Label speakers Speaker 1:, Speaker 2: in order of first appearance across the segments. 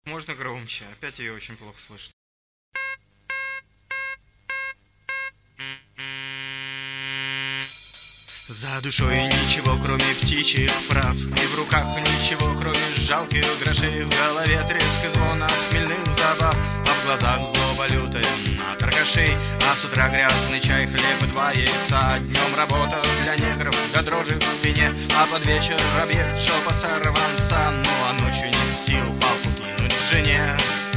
Speaker 1: Можно громче? Опять ее очень плохо слышно. За душой ничего, кроме птичьих прав, и в руках ничего, кроме жалких грошей. В голове треск и звон от хмельных забав, а в глазах злоба лютая на торгашей. А с утра грязный чай, хлеб и 2 яйца. Днем работа для негров до дрожи в спине, а под вечер обед шелпа сорванца. Ну а ночью нет сил палку кинуть жене.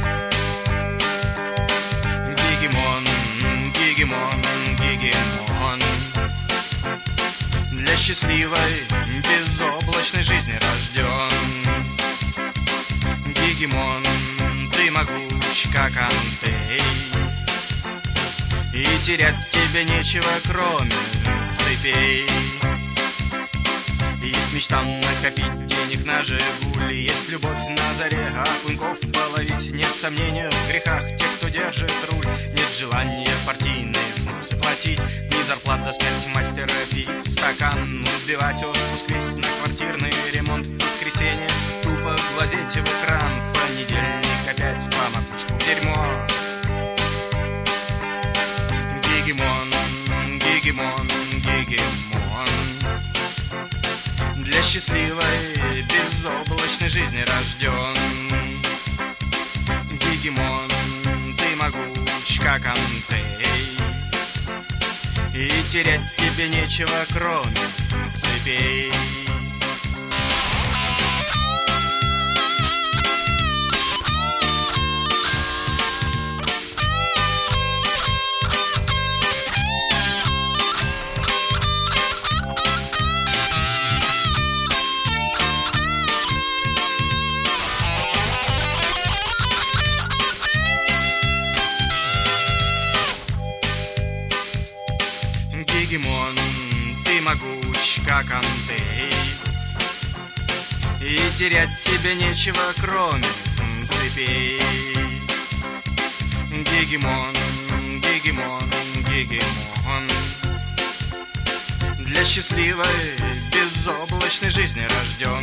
Speaker 1: Гегемон, гегемон, гегемон, для счастливой, безоблачной жизни рожден. Гегемон, ты могуч, как Антей, и терять тебе нечего, кроме цепей. Есть мечта накопить денег на «Жигули», есть любовь на заре окуньков половить. Нет сомнения в грехах тех, кто держит руль, нет желания партийные взносы платить, ни зарплат за смерть мастера пить стакан, сбивать отпуск весь на квартирный ремонт. В воскресенье тупо глазеть в экран, в понедельник опять по макушку в дерьмо. Гегемон, гегемон, гегемон, для счастливой, безоблачной жизни рожден. Гегемон, ты могуч, как Антей, и терять тебе нечего, кроме цепей. Гегемон, ты могуч, как Антей, и терять тебе нечего, кроме цепей. Гегемон, гегемон, гегемон, для счастливой, безоблачной жизни рожден.